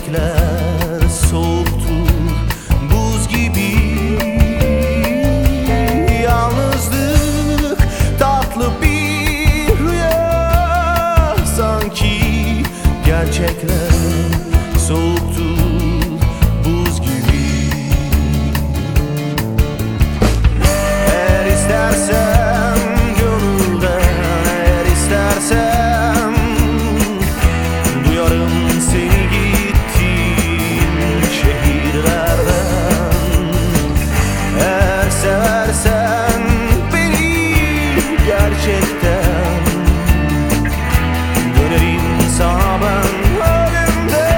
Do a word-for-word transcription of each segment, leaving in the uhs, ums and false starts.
gerçekler soğuktur, buz gibi. Yalnızlık tatlı bir rüya, sanki gerçekler soğuktur, buz gibi. Eğer istersen gönülden, eğer istersen duyarım seni gittiğin şehirlerden. Eğer seversen beni gerçekten, dönerim sana ben ölümde.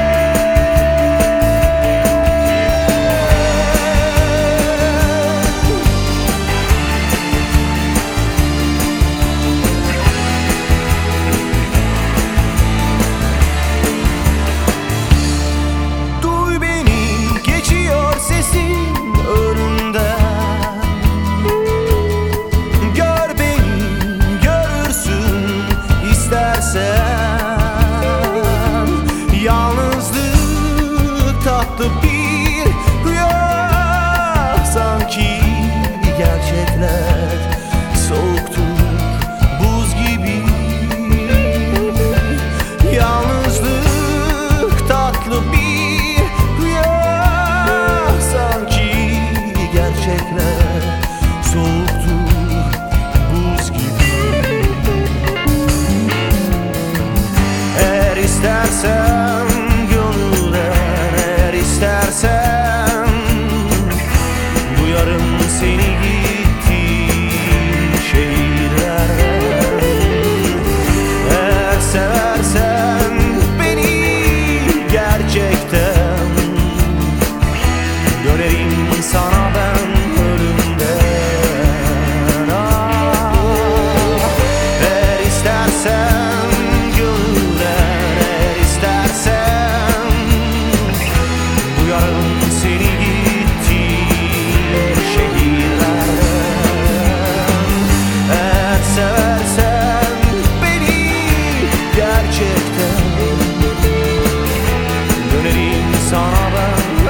Duy beni, geçiyor sesin önümden. Gör beni, görürsün istersen. Yalnızlık tatlı bir rüya, sanki gerçekler soğuktur, buz gibi. Yalnızlık tatlı bir rüya, sanki gerçekler soğuktur, buz gibi. Eğer istersen gönülden, eğer istersen duyarım seni gittiğin şehirlerden. Eğer seversen beni gerçekten, dönerim sana ben ölümden. Ah, eğer istersen gönülden, eğer istersen duyarım seni gittiğin şehirlerden. Eğer seversen beni gerçekten, dönerim sana ben